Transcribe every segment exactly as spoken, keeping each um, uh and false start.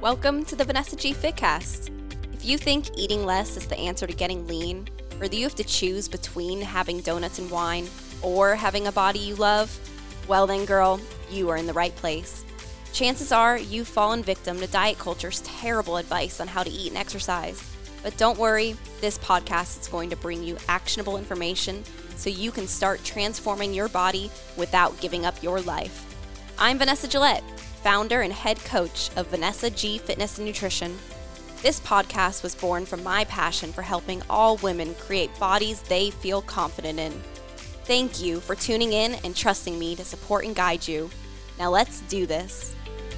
Welcome to the Vanessa G Fitcast. If you think eating less is the answer to getting lean, or that you have to choose between having donuts and wine or having a body you love, well then girl, you are in the right place. Chances are you've fallen victim to diet culture's terrible advice on how to eat and exercise. But don't worry, this podcast is going to bring you actionable information so you can start transforming your body without giving up your life. I'm Vanessa Gillette, founder and head coach of Vanessa G Fitness and Nutrition. This podcast was born from my passion for helping all women create bodies they feel confident in. Thank you for tuning in and trusting me to support and guide you. Now let's do this.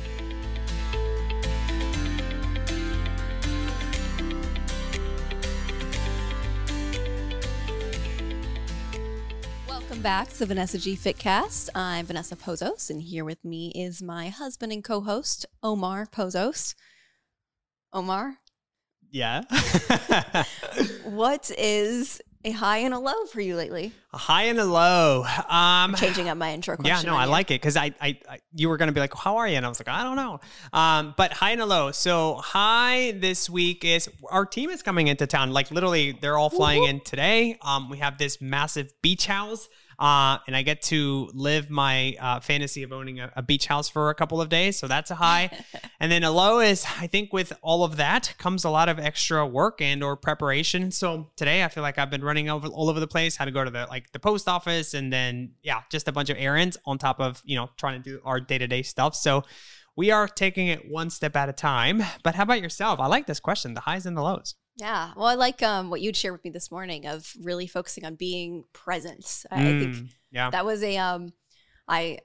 Welcome back to the Vanessa G Fitcast. I'm Vanessa Pozos, and here with me is my husband and co-host, Omar Pozos. Omar? Yeah. What is a high and a low for you lately? A high and a low. Um, I'm changing up my intro question. Yeah, no, I you. like it because I, I, I, you were going to be like, how are you? And I was like, I don't know. Um, but high and a low. So high this week is our team is coming into town. Like literally, they're all flying Woo-hoo. in today. Um, we have this massive beach house. Uh, and I get to live my uh, fantasy of owning a, a beach house for a couple of days. So that's a high. And then a low is, I think with all of that comes a lot of extra work and or preparation. So today I feel like I've been running over, all over the place, had to go to the like the post office and then, yeah, just a bunch of errands on top of, you know, trying to do our day-to-day stuff. So we are taking it one step at a time. But how about yourself? I like this question, the highs and the lows. Yeah. Well, I like um, what you'd shared with me this morning of really focusing on being present. I, Mm, I think yeah. that was a, um, I,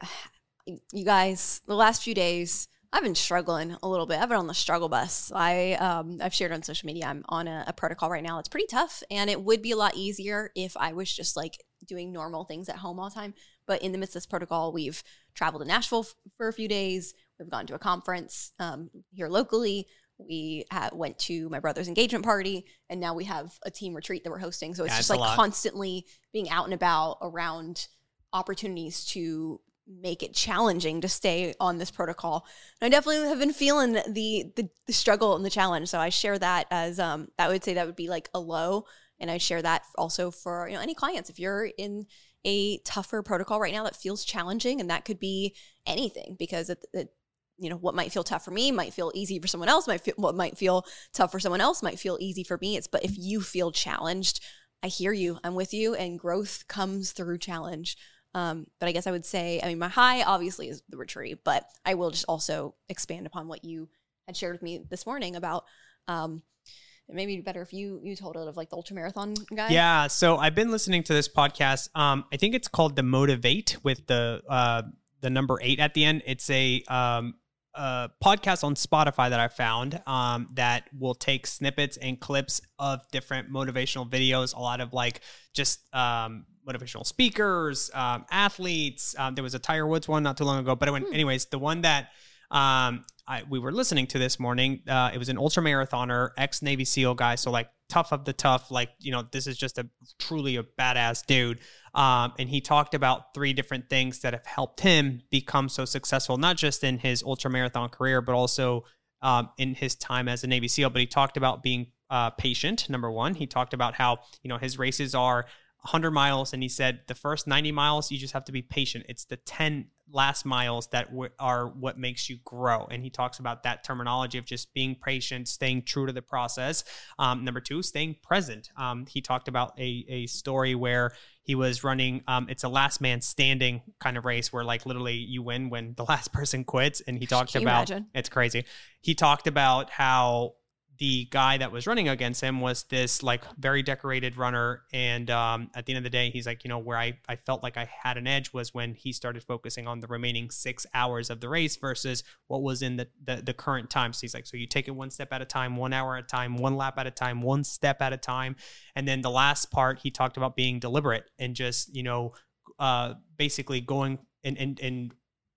you guys, the last few days, I've been struggling a little bit. I've been on the struggle bus. I, um, I've shared on social media, I'm on a, a protocol right now. It's pretty tough, and it would be a lot easier if I was just like doing normal things at home all the time. But in the midst of this protocol, we've traveled to Nashville f- for a few days. We've gone to a conference um, here locally. We ha- went to my brother's engagement party, and now we have a team retreat that we're hosting. So it's Yeah, just it's like constantly being out and about around opportunities to make it challenging to stay on this protocol. And I definitely have been feeling the, the the struggle and the challenge. So I share that as um I would say that would be like a low, and I share that also for, you know, any clients. If you're in a tougher protocol right now that feels challenging, and that could be anything, because it, it you know, what might feel tough for me might feel easy for someone else, might feel, what might feel tough for someone else might feel easy for me. It's, but if you feel challenged, I hear you, I'm with you, and growth comes through challenge. Um, but I guess I would say, I mean, my high obviously is the retreat, but I will just also expand upon what you had shared with me this morning about, um, it may be better if you, you told it of like the ultra marathon guy. Yeah. So I've been listening to this podcast. Um, I think it's called The Motivate with the, uh, the number eight at the end. It's a, um, a podcast on Spotify that I found um, that will take snippets and clips of different motivational videos, a lot of like just um, motivational speakers, um, athletes. Um, there was a Tiger Woods one not too long ago, but it went, hmm. anyways, the one that um, I, we were listening to this morning, uh, it was an ultra marathoner, ex-Navy SEAL guy. So like tough of the tough, like, you know, this is just a truly a badass dude. Um, and he talked about three different things that have helped him become so successful, not just in his ultra marathon career, but also um, in his time as a Navy SEAL. But he talked about being uh, patient. Number one, he talked about how, you know, his races are one hundred miles. And he said the first ninety miles, you just have to be patient. It's the ten last miles that w- are what makes you grow. And he talks about that terminology of just being patient, staying true to the process. Um, number two, staying present. Um, he talked about a, a story where he was running, um, it's a last man standing kind of race where like literally you win when the last person quits. And he talked Can you about, imagine? It's crazy. He talked about how the guy that was running against him was this like very decorated runner. And um, at the end of the day, he's like, you know, where I, I felt like I had an edge was when he started focusing on the remaining six hours of the race versus what was in the, the, the current time. So he's like, so you take it one step at a time, one hour at a time, one lap at a time, one step at a time. And then the last part, he talked about being deliberate and just, you know, uh, basically going and, and, and,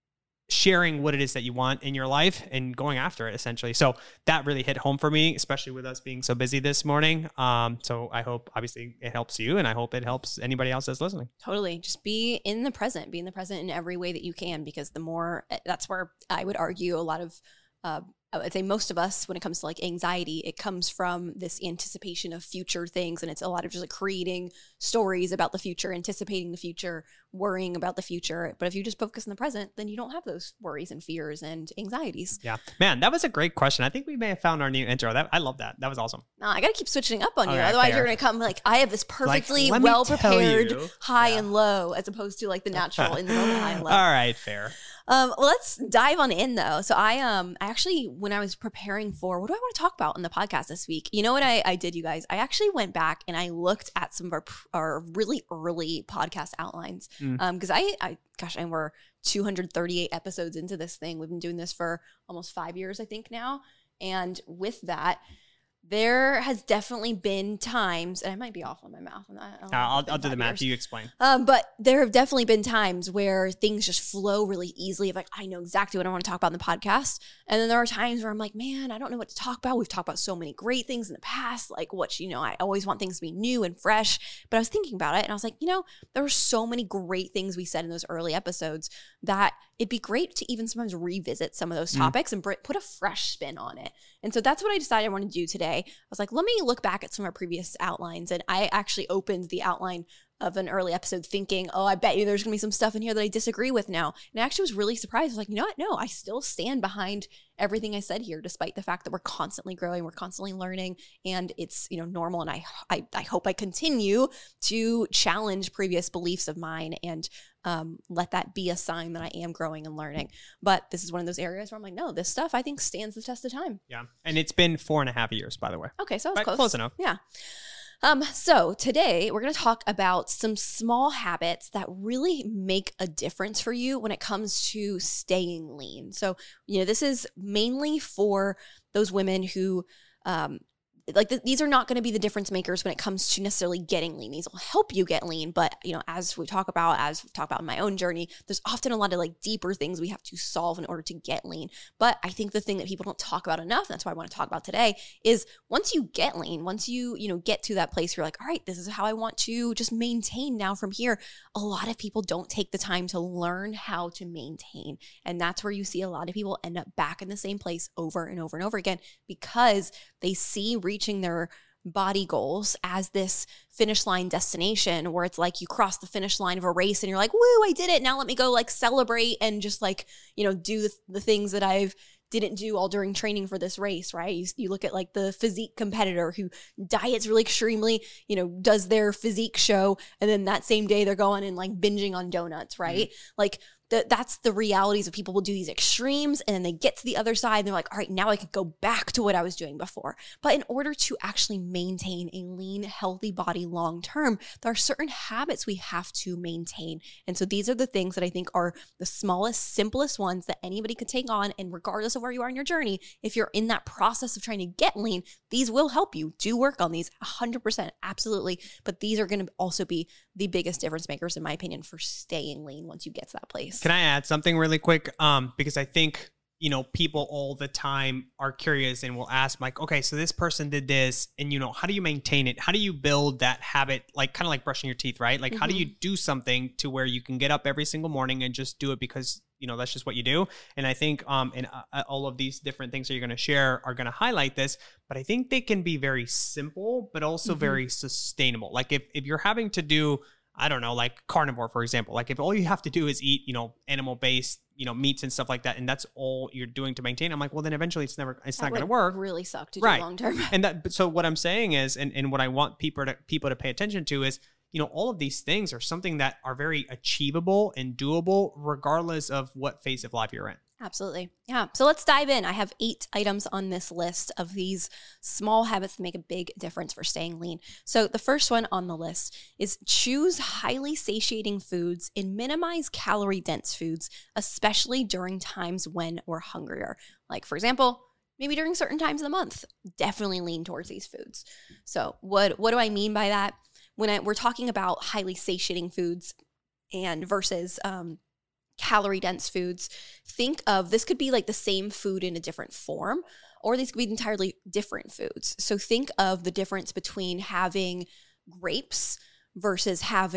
sharing what it is that you want in your life and going after it essentially. So that really hit home for me, especially with us being so busy this morning. Um, so I hope obviously it helps you, and I hope it helps anybody else that's listening. Totally. Just be in the present, be in the present in every way that you can, because the more, that's where I would argue a lot of uh, I would say most of us, when it comes to like anxiety, it comes from this anticipation of future things. And it's a lot of just like creating stories about the future, anticipating the future, worrying about the future. But if you just focus in the present, then you don't have those worries and fears and anxieties. Yeah, man, that was a great question. I think we may have found our new intro. That I love that. That was awesome. No, I got to keep switching up on you. Okay, Otherwise fair. you're going to come like, I have this perfectly Like, let me well prepared tell you. high Yeah. and low, as opposed to like the natural in the moment high and low. All right, fair. Um, well, let's dive on in though. So I um I actually, when I was preparing for what do I want to talk about in the podcast this week, you know what I, I did, you guys? I actually went back and I looked at some of our our really early podcast outlines. Mm. Um, because I, I gosh, and we're two hundred thirty-eight episodes into this thing. We've been doing this for almost five years, I think now. And with that, there has definitely been times, and I might be off on my mouth. I'm not, I don't know, Uh, I'll, it's been I'll do the five math. years. You explain. Um, but there have definitely been times where things just flow really easily. Of like, I know exactly what I want to talk about in the podcast. And then there are times where I'm like, man, I don't know what to talk about. We've talked about so many great things in the past. Like what, you know, I always want things to be new and fresh. But I was thinking about it and I was like, you know, there were so many great things we said in those early episodes that it'd be great to even sometimes revisit some of those Mm. topics and br- put a fresh spin on it. And so that's what I decided I wanted to do today. I was like, let me look back at some of our previous outlines. And I actually opened the outline of an early episode thinking, oh, I bet you there's going to be some stuff in here that I disagree with now. And I actually was really surprised. I was like, you know what? No, I still stand behind everything I said here, despite the fact that we're constantly growing, we're constantly learning, and it's, you know, normal. And I, I, I hope I continue to challenge previous beliefs of mine and um, let that be a sign that I am growing and learning. But this is one of those areas where I'm like, no, this stuff I think stands the test of time. Yeah, and it's been four and a half years, by the way. Okay, so I was Right, close. close enough. Yeah. Um, so today we're going to talk about some small habits that really make a difference for you when it comes to staying lean. So, you know, this is mainly for those women who, um, like th- these are not going to be the difference makers when it comes to necessarily getting lean. These will help you get lean, but you know, as we talk about, as we talk about in my own journey, there's often a lot of like deeper things we have to solve in order to get lean. But I think the thing that people don't talk about enough, that's why I want to talk about today, is once you get lean, once you, you know, get to that place where you're like, all right, this is how I want to just maintain now from here. A lot of people don't take the time to learn how to maintain. And that's where you see a lot of people end up back in the same place over and over and over again, because they see reaching their body goals as this finish line destination where it's like you cross the finish line of a race and you're like, woo, I did it. Now let me go like celebrate and just like, you know, do the, the things that I've didn't do all during training for this race, right? You, you look at like the physique competitor who diets really extremely, you know, does their physique show. And then that same day they're going and like binging on donuts, right? Mm-hmm. Like the, that's the realities of people will do these extremes and then they get to the other side and they're like, all right, now I can go back to what I was doing before. But in order to actually maintain a lean, healthy body long-term, there are certain habits we have to maintain. And so these are the things that I think are the smallest, simplest ones that anybody could take on. And regardless of where you are in your journey, if you're in that process of trying to get lean, these will help you. Do work on these one hundred percent, absolutely. But these are going to also be the biggest difference makers, in my opinion, for staying lean once you get to that place. Can I add something really quick? Um, because I think, you know, people all the time are curious and will ask like, okay, so this person did this and, you know, how do you maintain it? How do you build that habit? Like kind of like brushing your teeth, right? Like mm-hmm. how do you do something to where you can get up every single morning and just do it because, you know, that's just what you do. And I think um, and uh, all of these different things that you're going to share are going to highlight this, but I think they can be very simple, but also mm-hmm. very sustainable. Like if, if you're having to do, I don't know, like carnivore, for example, like if all you have to do is eat, you know, animal based, you know, meats and stuff like that, and that's all you're doing to maintain, I'm like, well, then eventually it's never, it's that not going to work. Really suck to right. do long term. And that, so what I'm saying is, and, and what I want people to people to pay attention to is, you know, all of these things are something that are very achievable and doable, regardless of what phase of life you're in. Absolutely. Yeah. So let's dive in. I have eight items on this list of these small habits that make a big difference for staying lean. So the first one on the list is choose highly satiating foods and minimize calorie dense foods, especially during times when we're hungrier. Like, for example, maybe during certain times of the month, definitely lean towards these foods. So what, what do I mean by that? When I, we're talking about highly satiating foods and versus, um, calorie dense foods, think of this could be like the same food in a different form, or these could be entirely different foods. So think of the difference between having grapes versus having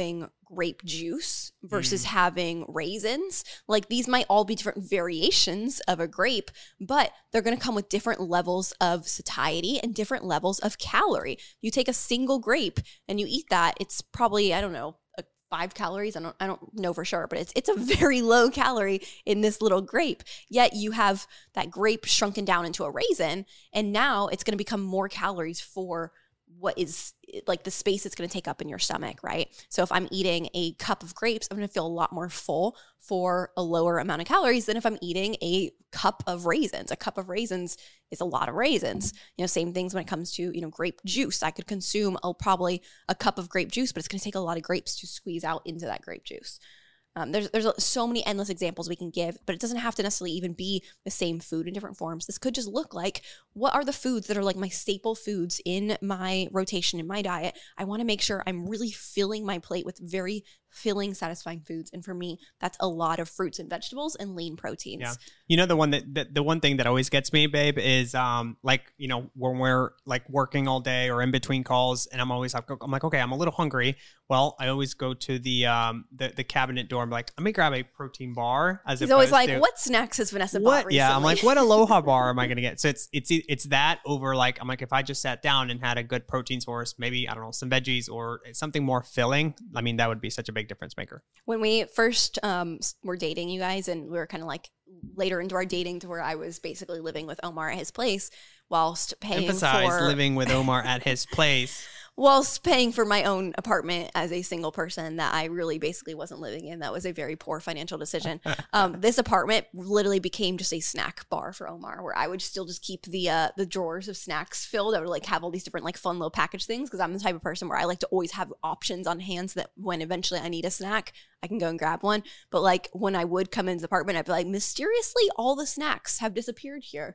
grape juice versus mm. having raisins. Like these might all be different variations of a grape, but they're going to come with different levels of satiety and different levels of calorie. You take a single grape and you eat that, it's probably, I don't know, a five calories. I don't I don't know for sure, but it's it's a very low calorie in this little grape. Yet you have that grape shrunken down into a raisin, and now it's going to become more calories for what is like the space it's going to take up in your stomach, right? So if I'm eating a cup of grapes, I'm going to feel a lot more full for a lower amount of calories than if I'm eating a cup of raisins. A cup of raisins is a lot of raisins. You know, same things when it comes to, you know, grape juice. I could consume a, probably a cup of grape juice, but it's going to take a lot of grapes to squeeze out into that grape juice. Um, there's there's so many endless examples we can give, but it doesn't have to necessarily even be the same food in different forms. This could just look like, what are the foods that are like my staple foods in my rotation, in my diet? I want to make sure I'm really filling my plate with very filling, satisfying foods. And for me, that's a lot of fruits and vegetables and lean proteins. Yeah. You know, the one that, that the one thing that always gets me, babe, is um like, you know, when we're like working all day or in between calls, and I'm always like, I'm like, okay, I'm a little hungry. Well, I always go to the um the, the cabinet door. I'm like, let me grab a protein bar. As He's always like, to, what snacks has Vanessa what, bought recently? Yeah, I'm like, what Aloha bar am I gonna get? So it's it's it's that over like, I'm like, if I just sat down and had a good protein source, maybe, I don't know, some veggies or something more filling, I mean, that would be such a big difference maker. When we first um, were dating, you guys, and we were kind of like later into our dating to where I was basically living with Omar at his place whilst paying Emphasize for... living with Omar at his place. Whilst paying for my own apartment as a single person that I really basically wasn't living in. That was a very poor financial decision. Um, this apartment literally became just a snack bar for Omar, where I would still just keep the uh, the drawers of snacks filled. I would like have all these different like fun little package things, because I'm the type of person where I like to always have options on hand so that when eventually I need a snack, I can go and grab one. But like when I would come into the apartment, I'd be like, mysteriously, all the snacks have disappeared here.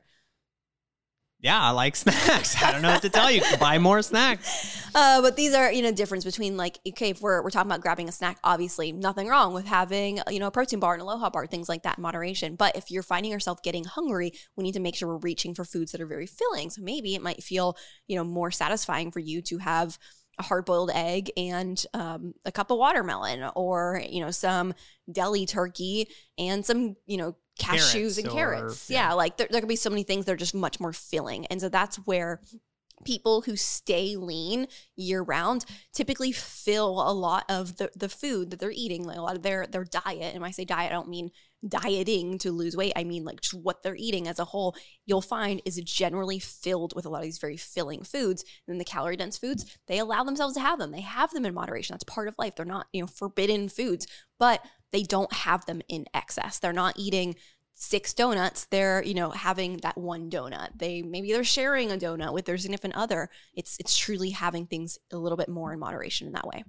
Yeah, I like snacks. I don't know what to tell you. Buy more snacks. Uh, but these are, you know, difference between like, okay, if we're, we're talking about grabbing a snack, obviously nothing wrong with having, you know, a protein bar, an Aloha bar, things like that in moderation. But if you're finding yourself getting hungry, we need to make sure we're reaching for foods that are very filling. So maybe it might feel, you know, more satisfying for you to have a hard-boiled egg and um, a cup of watermelon, or, you know, some deli turkey and some, you know, cashews carrots and carrots. Or, yeah. yeah, like there, there could be so many things that are just much more filling. And so that's where people who stay lean year round typically fill a lot of the, the food that they're eating, like a lot of their, their diet. And when I say diet, I don't mean dieting to lose weight. I mean like just what they're eating as a whole, you'll find is generally filled with a lot of these very filling foods. And then the calorie dense foods, they allow themselves to have them. They have them in moderation. That's part of life. They're not, you know, forbidden foods, but they don't have them in excess. They're not eating six donuts. They're, you know, having that one donut. They maybe they're sharing a donut with their significant other. It's it's truly having things a little bit more in moderation in that way.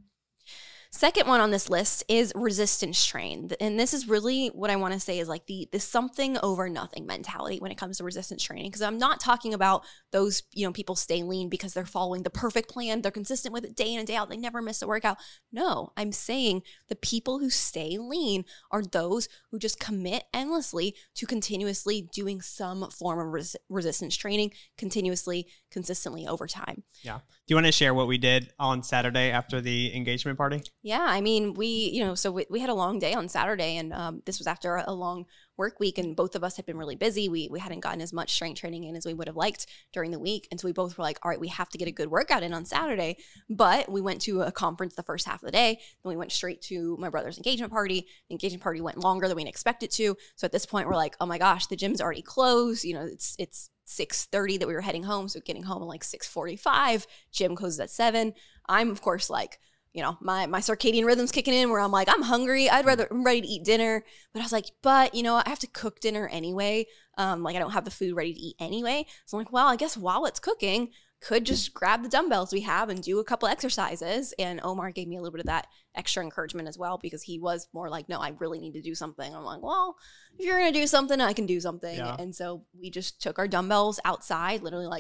Second one on this list is resistance train. And this is really what I want to say is like the, the something over nothing mentality when it comes to resistance training. Because I'm not talking about those, you know, people stay lean because they're following the perfect plan. They're consistent with it day in and day out. They never miss a workout. No, I'm saying the people who stay lean are those who just commit endlessly to continuously doing some form of res- resistance training continuously, consistently over time. Yeah. Do you want to share what we did on Saturday after the engagement party? Yeah, I mean, we, you know, so we, we had a long day on Saturday, and um, this was after a long work week, and both of us had been really busy. We we hadn't gotten as much strength training in as we would have liked during the week. And so we both were like, all right, we have to get a good workout in on Saturday. But we went to a conference the first half of the day. Then we went straight to my brother's engagement party. The engagement party went longer than we expected to. So at this point, we're like, oh my gosh, the gym's already closed. You know, it's it's six thirty that we were heading home. So getting home at like six forty-five, gym closes at seven. I'm, of course, like, you know, my, my circadian rhythm's kicking in where I'm like, I'm hungry. I'd rather, I'm ready to eat dinner. But I was like, but, you know, I have to cook dinner anyway. Um, like I don't have the food ready to eat anyway. So I'm like, well, I guess while it's cooking, could just grab the dumbbells we have and do a couple exercises. And Omar gave me a little bit of that extra encouragement as well, because he was more like, no, I really need to do something. I'm like, well, if you're going to do something, I can do something. Yeah. And so we just took our dumbbells outside, literally like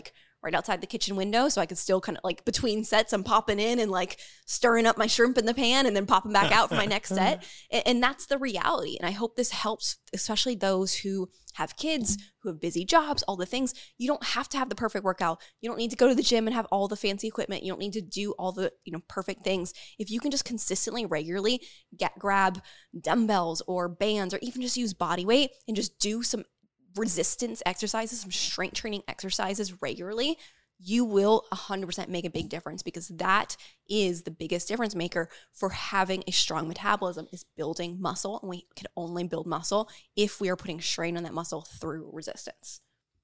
right outside the kitchen window. So I could still kind of like between sets, I'm popping in and like stirring up my shrimp in the pan and then popping back out for my next set. And, and that's the reality. And I hope this helps, especially those who have kids, who have busy jobs, all the things. You don't have to have the perfect workout. You don't need to go to the gym and have all the fancy equipment. You don't need to do all the, you know, perfect things. If you can just consistently, regularly get grab dumbbells or bands, or even just use body weight and just do some resistance exercises, some strength training exercises regularly, you will one hundred percent make a big difference, because that is the biggest difference maker for having a strong metabolism, is building muscle. And we can only build muscle if we are putting strain on that muscle through resistance.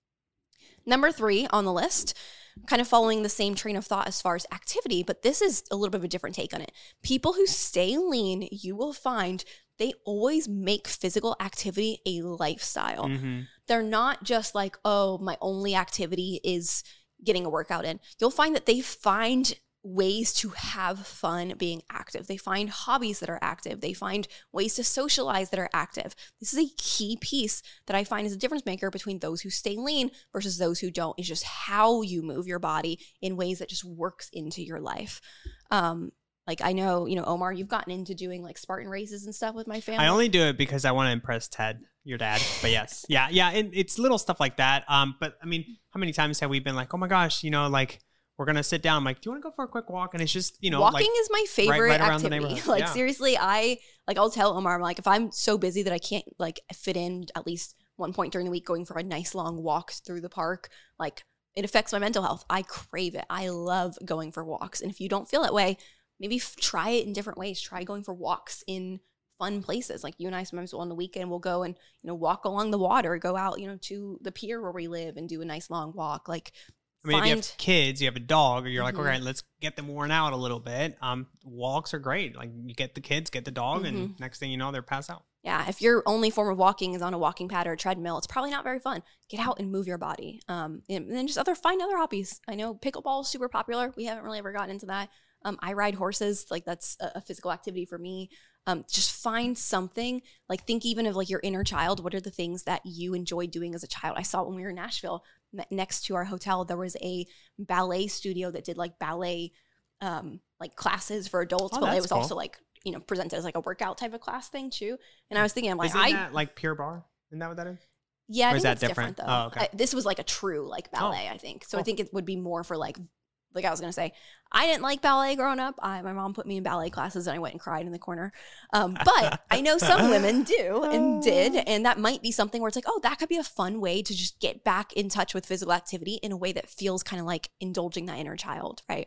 Number three on the list, kind of following the same train of thought as far as activity, but this is a little bit of a different take on it. People who stay lean, you will find they always make physical activity a lifestyle. Mm-hmm. They're not just like, oh, my only activity is getting a workout in. You'll find that they find ways to have fun being active. They find hobbies that are active. They find ways to socialize that are active. This is a key piece that I find is a difference maker between those who stay lean versus those who don't. It's just how you move your body in ways that just works into your life. Um, Like I know, you know, Omar, you've gotten into doing like Spartan races and stuff with my family. I only do it because I want to impress Ted, your dad. But yes, yeah, yeah, and it's little stuff like that. Um, but I mean, how many times have we been like, oh my gosh, you know, like we're gonna sit down. I'm like, do you want to go for a quick walk? And it's just, you know, walking like, is my favorite right, right activity. Like yeah. seriously, I like I'll tell Omar, I'm like, if I'm so busy that I can't like fit in at least one point during the week going for a nice long walk through the park, like it affects my mental health. I crave it. I love going for walks. And if you don't feel that way, maybe f- try it in different ways. Try going for walks in fun places. Like you and I sometimes on the weekend we'll go and, you know, walk along the water, go out, you know, to the pier where we live and do a nice long walk. Like, I mean, find- if you have kids, you have a dog, or you're like, mm-hmm. okay, let's get them worn out a little bit. Um, walks are great. Like you get the kids, get the dog, mm-hmm. and next thing you know, they're passed out. Yeah, if your only form of walking is on a walking pad or a treadmill, it's probably not very fun. Get out and move your body. Um, and then just other find other hobbies. I know pickleball is super popular. We haven't really ever gotten into that. Um, I ride horses. Like that's a, a physical activity for me. Um, just find something, like think even of like your inner child. What are the things that you enjoyed doing as a child? I saw when we were in Nashville, next to our hotel, there was a ballet studio that did like ballet, um, like classes for adults, oh, but it was cool. also like, you know, presented as like a workout type of class thing too. And I was thinking, I'm like, Isn't I that like Pure Barre? Isn't that what that is? Yeah, I or think is that it's different? different, though. Oh, okay. I, this was like a true like ballet, oh, I think. So cool. I think it would be more for like, like I was gonna say, I didn't like ballet growing up. I, my mom put me in ballet classes and I went and cried in the corner. Um, but I know some women do and did, and that might be something where it's like, oh, that could be a fun way to just get back in touch with physical activity in a way that feels kind of like indulging that inner child, right?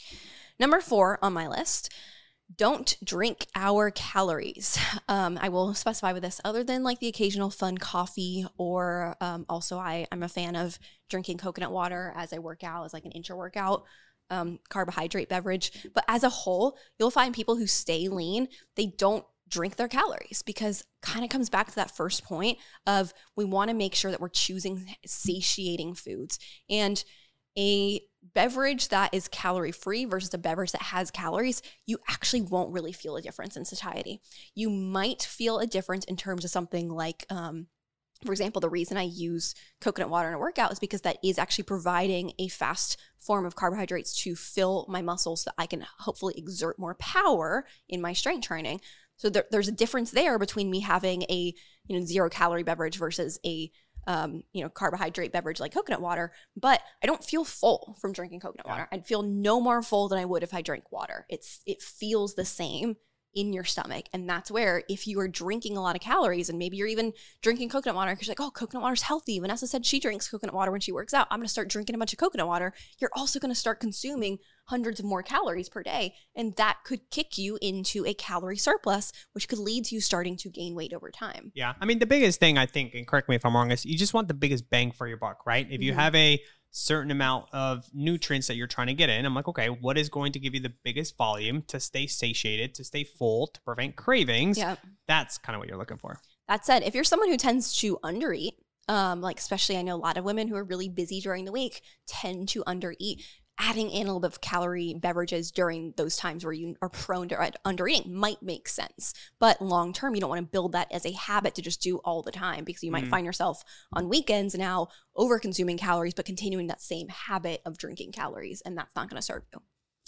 Number four on my list. Don't drink our calories. Um, I will specify with this, other than like the occasional fun coffee, or um, also I, I'm a fan of drinking coconut water as I work out, as like an intra-workout um, carbohydrate beverage. But as a whole, you'll find people who stay lean, they don't drink their calories, because kind of comes back to that first point of we want to make sure that we're choosing satiating foods. And a beverage that is calorie free versus a beverage that has calories, you actually won't really feel a difference in satiety. You might feel a difference in terms of something like, um, for example, the reason I use coconut water in a workout is because that is actually providing a fast form of carbohydrates to fill my muscles so that I can hopefully exert more power in my strength training. So there, there's a difference there between me having a, you know, zero calorie beverage versus a Um, you know, carbohydrate beverage like coconut water, but I don't feel full from drinking coconut yeah. water. I'd feel no more full than I would if I drank water. It's it feels the same in your stomach. And that's where if you are drinking a lot of calories, and maybe you're even drinking coconut water because you're like, oh, coconut water is healthy. Vanessa said she drinks coconut water when she works out. I'm going to start drinking a bunch of coconut water. You're also going to start consuming hundreds of more calories per day. And that could kick you into a calorie surplus, which could lead to you starting to gain weight over time. Yeah. I mean, the biggest thing I think, and correct me if I'm wrong, is you just want the biggest bang for your buck, right? If you mm-hmm. have a certain amount of nutrients that you're trying to get in, I'm like, okay, what is going to give you the biggest volume to stay satiated, to stay full, to prevent cravings? Yep. That's kind of what you're looking for. That said, if you're someone who tends to undereat, um, like especially I know a lot of women who are really busy during the week tend to undereat. adding in a little bit of calorie beverages during those times where you are prone to under eating might make sense. But long term, you don't want to build that as a habit to just do all the time, because you might mm. find yourself on weekends now over consuming calories, but continuing that same habit of drinking calories. And that's not going to serve you.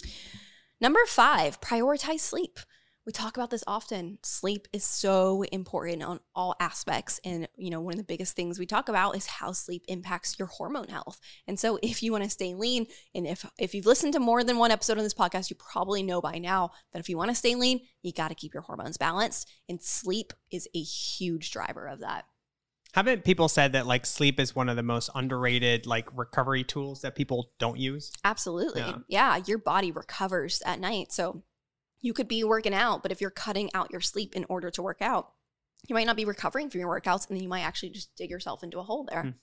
Number five, prioritize sleep. We talk about this often. Sleep is so important on all aspects. And, you know, one of the biggest things we talk about is how sleep impacts your hormone health. And so if you want to stay lean, and if, if you've listened to more than one episode on this podcast, you probably know by now that if you want to stay lean, you got to keep your hormones balanced. And sleep is a huge driver of that. Haven't people said that like sleep is one of the most underrated like recovery tools that people don't use? Absolutely. Yeah, yeah, your body recovers at night. So you could be working out, but if you're cutting out your sleep in order to work out, you might not be recovering from your workouts, and then you might actually just dig yourself into a hole there. Mm.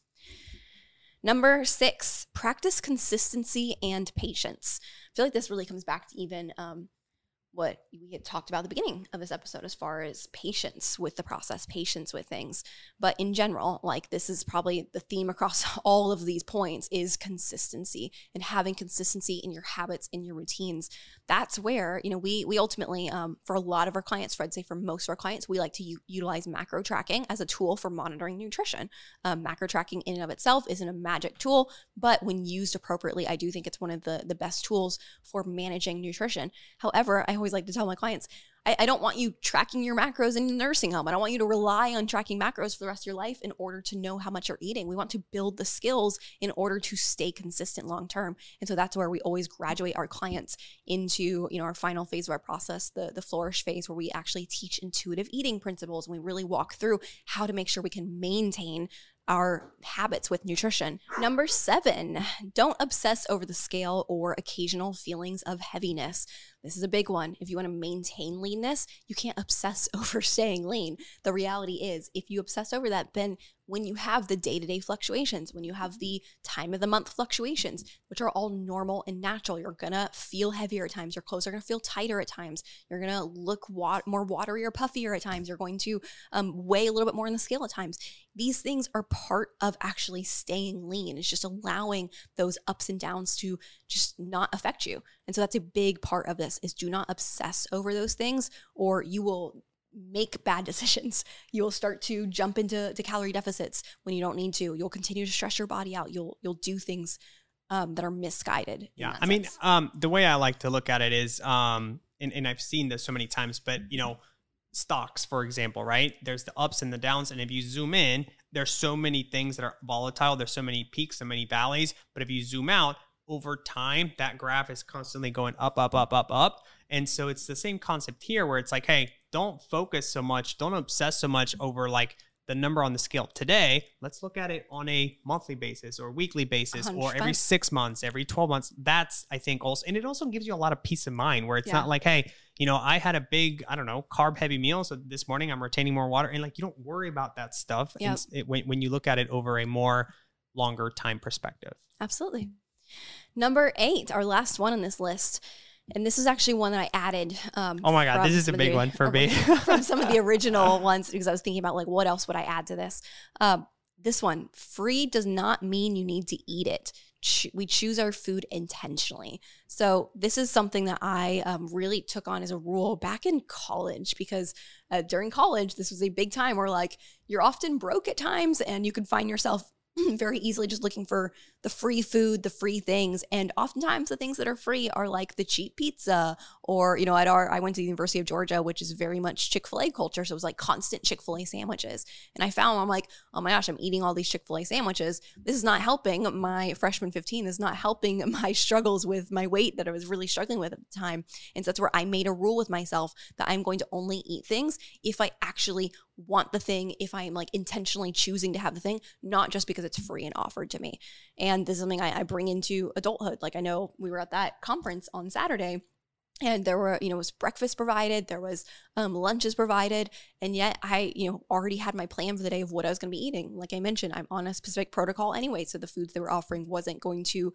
Number six, practice consistency and patience. I feel like this really comes back to even um, what we had talked about at the beginning of this episode as far as patience with the process, patience with things. But in general, like this is probably the theme across all of these points is consistency, and having consistency in your habits, in your routines. That's where, you know, we we ultimately, um, for a lot of our clients, for I'd say for most of our clients, we like to u- utilize macro tracking as a tool for monitoring nutrition. Um, macro tracking in and of itself isn't a magic tool, but when used appropriately, I do think it's one of the, the best tools for managing nutrition. However, I always like to tell my clients, I, I don't want you tracking your macros in the nursing home. I don't want you to rely on tracking macros for the rest of your life in order to know how much you're eating. We want to build the skills in order to stay consistent long term. And so that's where we always graduate our clients into, you know, our final phase of our process, the, the flourish phase, where we actually teach intuitive eating principles, and we really walk through how to make sure we can maintain our habits with nutrition. Number seven, don't obsess over the scale or occasional feelings of heaviness. This is a big one. If you want to maintain leanness, you can't obsess over staying lean. The reality is, if you obsess over that, then when you have the day-to-day fluctuations, when you have the time of the month fluctuations, which are all normal and natural, you're going to feel heavier at times. Your clothes are going to feel tighter at times. You're going to look wa- more watery or puffier at times. You're going to um, weigh a little bit more on the scale at times. These things are part of actually staying lean. It's just allowing those ups and downs to just not affect you. And so that's a big part of this, is do not obsess over those things, or you will make bad decisions. You'll start to jump into to calorie deficits when you don't need to. You'll continue to stress your body out. You'll you'll do things um, that are misguided. Yeah, I sense. mean, um, the way I like to look at it is, um, and, and I've seen this so many times, but you know, stocks, for example, right? There's the ups and the downs, and if you zoom in, there's so many things that are volatile. There's so many peaks, so many valleys. But if you zoom out, over time, that graph is constantly going up, up, up, up, up. And so it's the same concept here, where it's like, hey, don't focus so much, don't obsess so much over like the number on the scale today. Let's look at it on a monthly basis or weekly basis, one hundred percent. Or every six months, every twelve months. That's, I think, also, and it also gives you a lot of peace of mind, where it's yeah. not like, hey, you know, I had a big, I don't know, carb heavy meal, so this morning I'm retaining more water, and like, you don't worry about that stuff. Yep. And it, when, when you look at it over a more longer time perspective. Absolutely. Number eight, our last one on this list. And this is actually one that I added. Um, oh my God, this is a big the, one for me. From some of the original ones, because I was thinking about like, what else would I add to this? Um, this one, free does not mean you need to eat it. Ch- we choose our food intentionally. So this is something that I um, really took on as a rule back in college, because uh, during college, this was a big time where like you're often broke at times, and you could find yourself very easily just looking for the free food, the free things. And oftentimes the things that are free are like the cheap pizza, or, you know, at our, I went to the University of Georgia, which is very much Chick-fil-A culture. So it was like constant Chick-fil-A sandwiches. And I found, I'm like, oh my gosh, I'm eating all these Chick-fil-A sandwiches. This is not helping my freshman fifteen. This is not helping my struggles with my weight that I was really struggling with at the time. And so that's where I made a rule with myself that I'm going to only eat things if I actually want the thing, if I'm like intentionally choosing to have the thing, not just because it's free and offered to me. And this is something I, I bring into adulthood. Like, I know we were at that conference on Saturday, and there were, you know, was breakfast provided, there was um, lunches provided, and yet I, you know, already had my plan for the day of what I was going to be eating. Like I mentioned, I'm on a specific protocol anyway, so the foods they were offering wasn't going to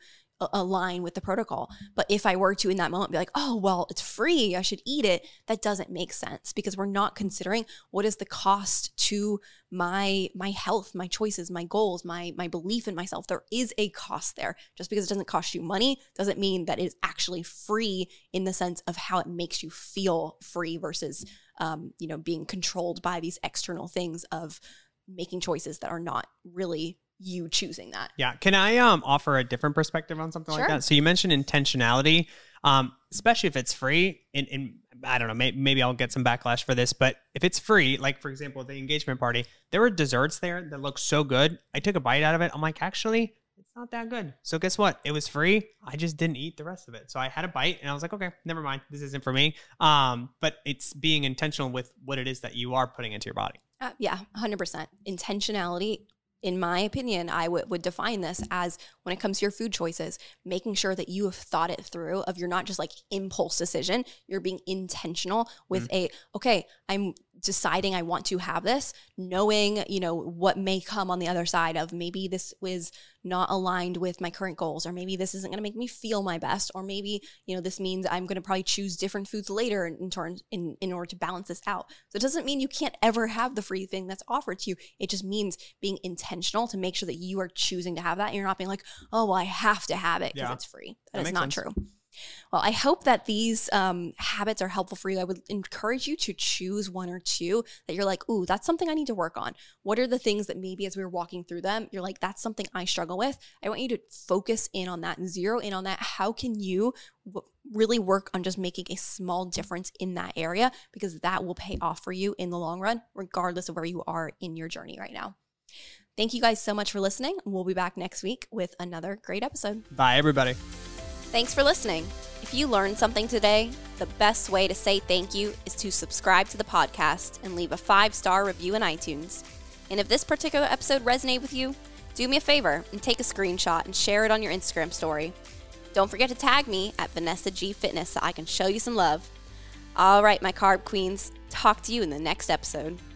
a- align with the protocol. But if I were to in that moment be like, oh, well, it's free, I should eat it, that doesn't make sense because we're not considering what is the cost to my my health, my choices, my goals, my my belief in myself. There is a cost there. Just because it doesn't cost you money doesn't mean that it's actually free in the sense of how it makes you feel free versus um, you know, being controlled by these external things of making choices that are not really you choosing that. Yeah. Can I um offer a different perspective on something Sure. like that? So you mentioned intentionality, um, especially if it's free. And, and I don't know, maybe, maybe I'll get some backlash for this, but if it's free, like for example, the engagement party, there were desserts there that looked so good. I took a bite out of it. I'm like, actually, it's not that good. So guess what? It was free. I just didn't eat the rest of it. So I had a bite and I was like, okay, never mind. This isn't for me. Um, but it's being intentional with what it is that you are putting into your body. Uh, yeah, one hundred percent. Intentionality, in my opinion, I w- would define this as when it comes to your food choices, making sure that you have thought it through of you're not just like impulse decision, you're being intentional with mm. a, okay, I'm deciding I want to have this, knowing, you know, what may come on the other side of maybe this was not aligned with my current goals, or maybe this isn't going to make me feel my best, or maybe, you know, this means I'm going to probably choose different foods later in, in turn in, in order to balance this out. So it doesn't mean you can't ever have the free thing that's offered to you. It just means being intentional to make sure that you are choosing to have that and you're not being like, oh, well, I have to have it because yeah. it's free. That, that is not sense. true. Well, I hope that these um, habits are helpful for you. I would encourage you to choose one or two that you're like, ooh, that's something I need to work on. What are the things that maybe as we were walking through them, you're like, that's something I struggle with. I want you to focus in on that and zero in on that. How can you w- really work on just making a small difference in that area? Because that will pay off for you in the long run, regardless of where you are in your journey right now. Thank you guys so much for listening. We'll be back next week with another great episode. Bye, everybody. Thanks for listening. If you learned something today, the best way to say thank you is to subscribe to the podcast and leave a five-star review in iTunes. And if this particular episode resonated with you, do me a favor and take a screenshot and share it on your Instagram story. Don't forget to tag me at Vanessa G Fitness so I can show you some love. All right, my carb queens, talk to you in the next episode.